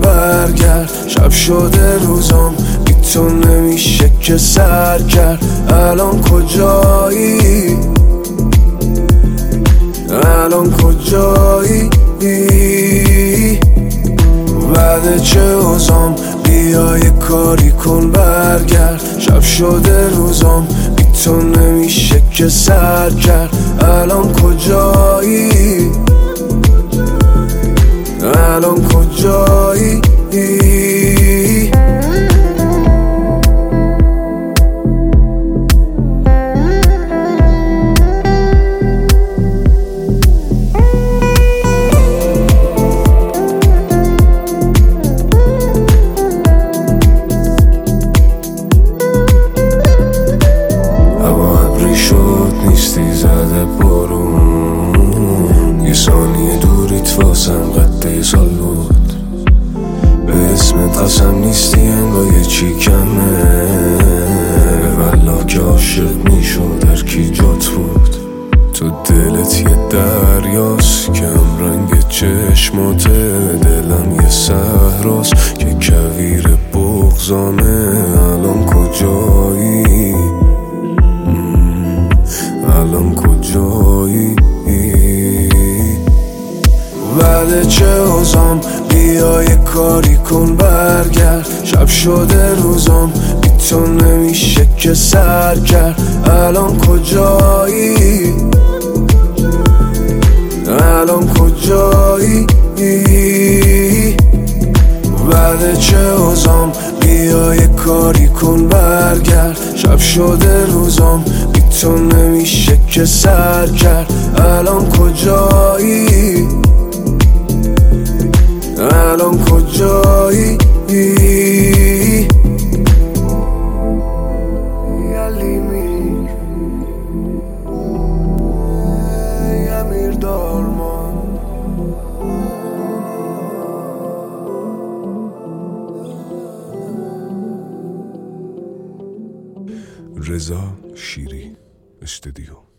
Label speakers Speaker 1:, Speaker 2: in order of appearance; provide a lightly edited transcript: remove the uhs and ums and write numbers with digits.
Speaker 1: برگرد. شب شده روزام بی تو نمیشه که سر کرد. الان کجایی؟ الان کجایی؟ بعد چه اوزام بیا یه کاری کن برگرد. شب شده روزام بی تو نمیشه که سر کرد. الان کجایی؟ الان کجایی؟
Speaker 2: نیستی زده بارون، یه ثانیه دوریت واسم قد سال بود. به اسمت قسم نیستی انگار یه چی کمه، والله که عاشق میشد هر کی جات بود. تو دلت یه دریاست که هم رنگ چشماته، دلم یه صحراست که کویر بغضامه. الان کجایی؟ الان کجایی؟
Speaker 1: بعد چه اوزام بیا یه کاری کن برگرد. شب شده روزام بی تو نمیشه که سر کرد. الان کجایی؟ الان کجایی؟ بعد چه اوزام بیا یه کاری کن برگرد. شب شده روزام بی تو نمیشه که سر کرد. الان کجایی؟ الان کجایی؟
Speaker 2: رضا شیری استودیو.